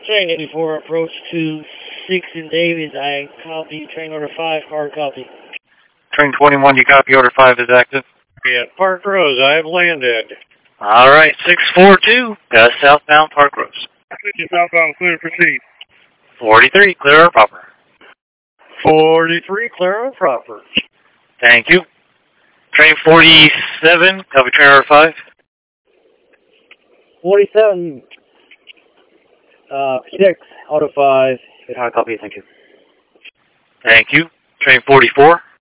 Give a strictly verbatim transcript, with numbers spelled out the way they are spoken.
Train eighty-four, approach to six in Davies. I copy. Train order five, hard copy. Train twenty-one, you copy, order five is active. Yeah, Park Rose, I have landed. All right, six four two, uh, southbound Park Rose. fifty southbound, clear, proceed. forty-three, clear or proper. forty-three, clear and proper. Thank you. Train forty-seven, copy, train order five. forty-seven, uh, six, auto five, hard copy, thank you. Thank you. Train forty-four.